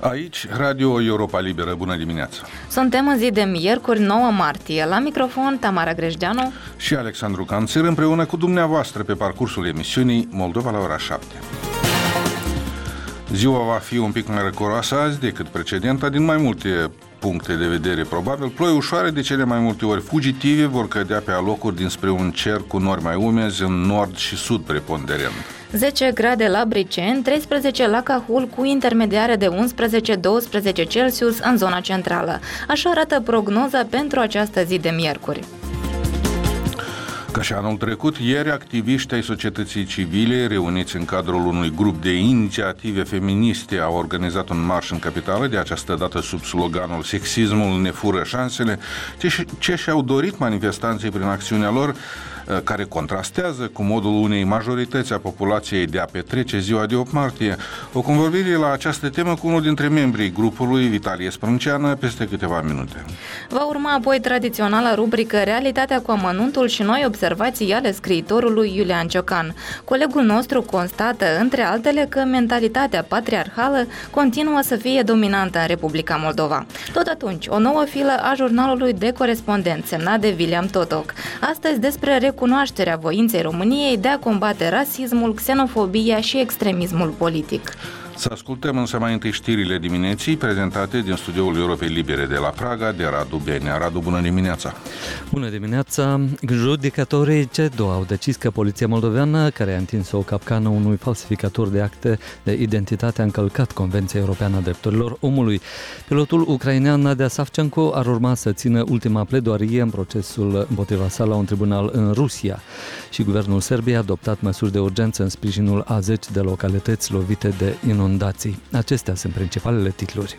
Aici, Radio Europa Liberă. Bună dimineața! Suntem în zi de miercuri, 9 martie. La microfon, Tamara Grejdeanu și Alexandru Canțir, împreună cu dumneavoastră pe parcursul emisiunii Moldova la ora 7. Ziua va fi un pic mai răcoroasă azi decât precedenta, din mai multe puncte de vedere probabil. Ploi ușoare, de cele mai multe ori fugitive, vor cădea pe alocuri dinspre un cer cu nori mai umezi în nord și sud preponderent. 10 grade la Briceni, 13 la Cahul, cu intermediare de 11-12 Celsius în zona centrală. Așa arată prognoza pentru această zi de miercuri. Ca și anul trecut, ieri, activiști ai societății civile, reuniți în cadrul unui grup de inițiative feministe, au organizat un marș în capitală, de această dată sub sloganul "Sexismul ne fură șansele", ce și-au dorit manifestanții prin acțiunea lor, care contrastează cu modul unei majorități a populației de a petrece ziua de 8 martie. O convorbire la această temă cu unul dintre membrii grupului, Vitalie Sprânceană, peste câteva minute. Va urma apoi tradiționala rubrică Realitatea cu amănuntul și noi observații ale scriitorului Iulian Ciocan. Colegul nostru constată, între altele, că mentalitatea patriarhală continuă să fie dominantă în Republica Moldova. Tot atunci, o nouă filă a jurnalului de corespondent, semnat de William Totoc. Astăzi despre recunoașterea voinței României de a combate rasismul, xenofobia și extremismul politic. Să ascultăm însă mai întâi știrile dimineții prezentate din studioul Europei Libere de la Praga de Radu Benea. Radu, bună dimineața! Bună dimineața! Judecătorii CEDO au decis că poliția moldoveană, care a întins o capcană unui falsificator de acte de identitate, a încălcat Convenția Europeană a Drepturilor Omului. Pilotul ucrainean Nadia Savchenko ar urma să țină ultima pledoarie în procesul împotriva sa la un tribunal în Rusia. Și guvernul Serbiei a adoptat măsuri de urgență în sprijinul a 10 de localități lovite de inundații. Acestea sunt principalele titluri.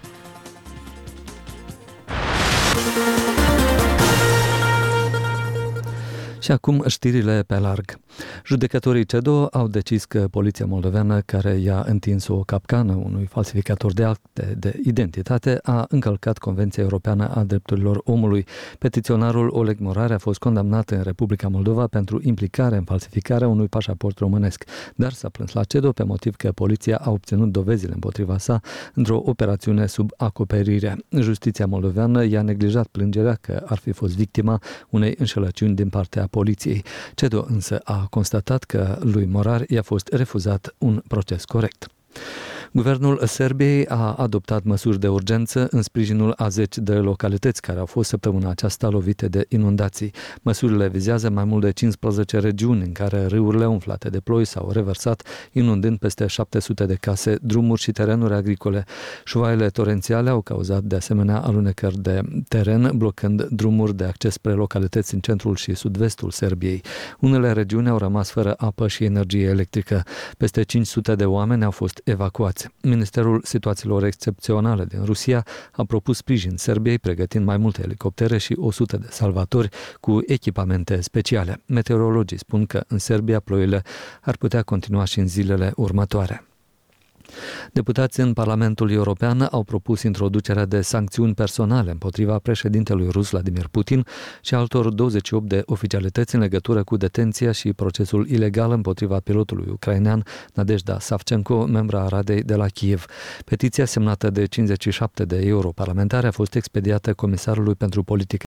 Și acum știrile pe larg. Judecătorii CEDO au decis că poliția moldoveană, care i-a întins o capcană unui falsificator de acte de identitate, a încălcat Convenția Europeană a Drepturilor Omului. Petiționarul Oleg Morar a fost condamnat în Republica Moldova pentru implicare în falsificarea unui pașaport românesc, dar s-a plâns la CEDO pe motiv că poliția a obținut dovezile împotriva sa într-o operațiune sub acoperire. Justiția moldoveană i-a neglijat plângerea că ar fi fost victima unei înșelăciuni din partea poliției. CEDO însă a constatat că lui Morar i-a fost refuzat un proces corect. Guvernul Serbiei a adoptat măsuri de urgență în sprijinul a 10 de localități care au fost săptămâna aceasta lovite de inundații. Măsurile vizează mai mult de 15 regiuni în care râurile umflate de ploi s-au reversat, inundând peste 700 de case, drumuri și terenuri agricole. Șuvoaiele torențiale au cauzat de asemenea alunecări de teren, blocând drumuri de acces spre localități în centrul și sud-vestul Serbiei. Unele regiuni au rămas fără apă și energie electrică. Peste 500 de oameni au fost evacuați. Ministerul Situațiilor Excepționale din Rusia a propus sprijin Serbiei, pregătind mai multe elicoptere și 100 de salvatori cu echipamente speciale. Meteorologii spun că în Serbia ploile ar putea continua și în zilele următoare. Deputații în Parlamentul European au propus introducerea de sancțiuni personale împotriva președintelui rus Vladimir Putin și altor 28 de oficialități în legătură cu detenția și procesul ilegal împotriva pilotului ucrainean Nadejda Savchenko, membra a Radei de la Kiev. Petiția semnată de 57 de europarlamentari a fost expediată Comisarului pentru Politică